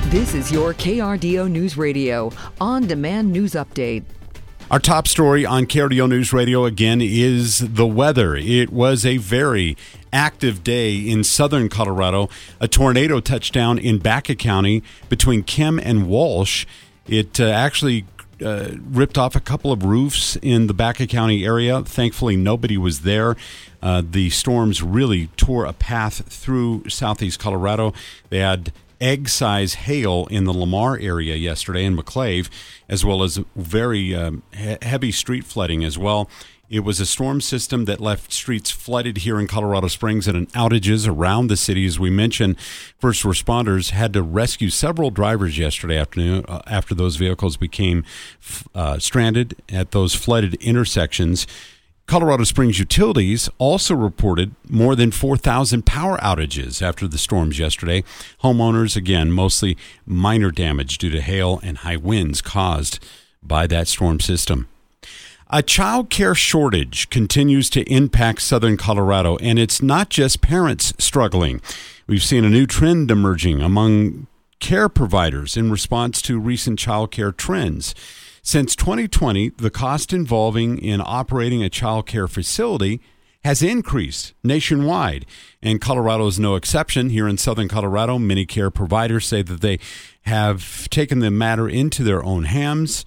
This is your KRDO News Radio on-demand news update. Our top story on KRDO News Radio again is the weather. It was a very active day in southern Colorado. A tornado touched down in Baca County between Kim and Walsh. It actually ripped off a couple of roofs in the Baca County area. Thankfully, nobody was there. The storms really tore a path through southeast Colorado. They had egg-size hail in the Lamar area yesterday in McClave, as well as very heavy street flooding as well. It was a storm system that left streets flooded here in Colorado Springs and outages around the city. As we mentioned, first responders had to rescue several drivers yesterday afternoon after those vehicles became stranded at those flooded intersections. Colorado Springs Utilities also reported more than 4,000 power outages after the storms yesterday. Homeowners, again, mostly minor damage due to hail and high winds caused by that storm system. A child care shortage continues to impact southern Colorado, and it's not just parents struggling. We've seen a new trend emerging among care providers in response to recent child care trends. Since 2020, the cost involving in operating a child care facility has increased nationwide, and Colorado is no exception. Here in southern Colorado, many care providers say that they have taken the matter into their own hands.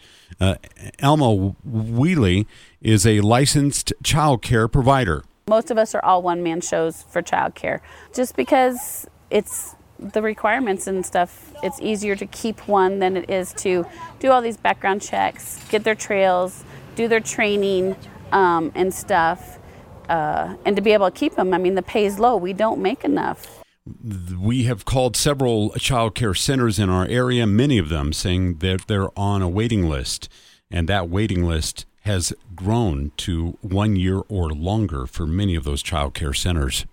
Elma Wheely is a licensed child care provider. Most of us are all one-man shows for child care, just because it's the requirements and stuff. It's easier to keep one than it is to do all these background checks, get their trails, do their training and stuff, and to be able to keep them. I mean, the pay is low. We don't make enough. We have called several child care centers in our area, many of them saying that they're on a waiting list, and that waiting list has grown to 1 year or longer for many of those child care centers.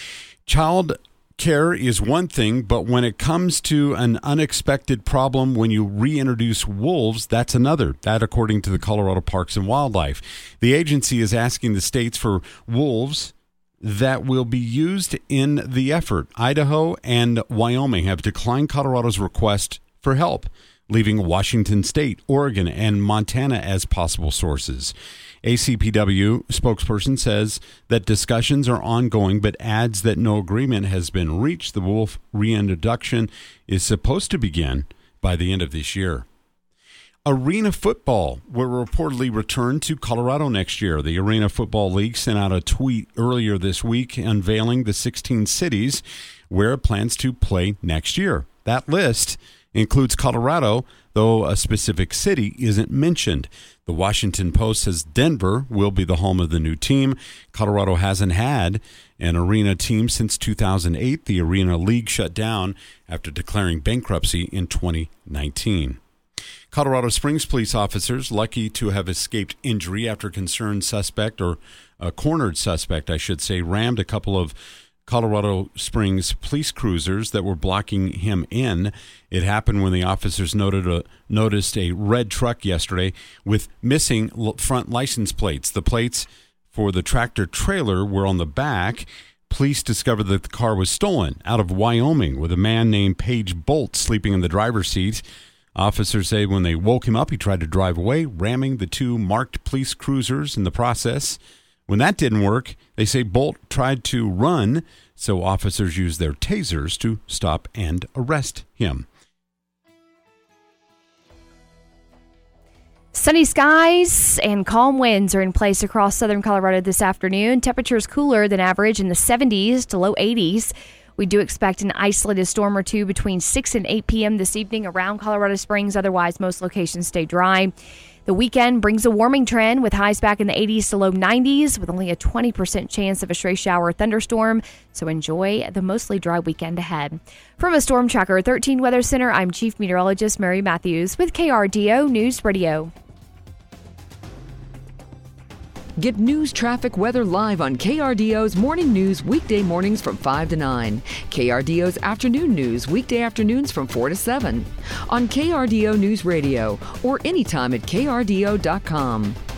Child care is one thing, but when it comes to an unexpected problem when you reintroduce wolves, that's another. That, according to the Colorado Parks and Wildlife. The agency is asking the states for wolves that will be used in the effort. Idaho and Wyoming have declined Colorado's request for help, leaving Washington State, Oregon, and Montana as possible sources. ACPW spokesperson says that discussions are ongoing, but adds that no agreement has been reached. The wolf reintroduction is supposed to begin by the end of this year. Arena football will reportedly return to Colorado next year. The Arena Football League sent out a tweet earlier this week unveiling the 16 cities where it plans to play next year. That list includes Colorado, though a specific city isn't mentioned. The Washington Post says Denver will be the home of the new team. Colorado hasn't had an arena team since 2008. The Arena League shut down after declaring bankruptcy in 2019. Colorado Springs police officers lucky to have escaped injury after a concerned suspect, or a cornered suspect, I should say, rammed a couple of Colorado Springs police cruisers that were blocking him in. It happened when the officers noticed a red truck yesterday with missing front license plates. The plates for the tractor trailer were on the back. Police discovered that the car was stolen out of Wyoming with a man named Paige Bolt sleeping in the driver's seat. Officers say when they woke him up, he tried to drive away, ramming the two marked police cruisers in the process. When that didn't work, they say Bolt tried to run, so officers used their tasers to stop and arrest him. Sunny skies and calm winds are in place across southern Colorado this afternoon. Temperatures cooler than average in the 70s to low 80s. We do expect an isolated storm or two between 6 and 8 p.m. this evening around Colorado Springs. Otherwise, most locations stay dry. The weekend brings a warming trend with highs back in the 80s to low 90s with only a 20% chance of a stray shower or thunderstorm. So enjoy the mostly dry weekend ahead. From a Storm Tracker 13 Weather Center, I'm Chief Meteorologist Mary Matthews with KRDO News Radio. Get news, traffic, weather live on KRDO's Morning News weekday mornings from 5 to 9. KRDO's Afternoon News weekday afternoons from 4 to 7. On KRDO News Radio or anytime at krdo.com.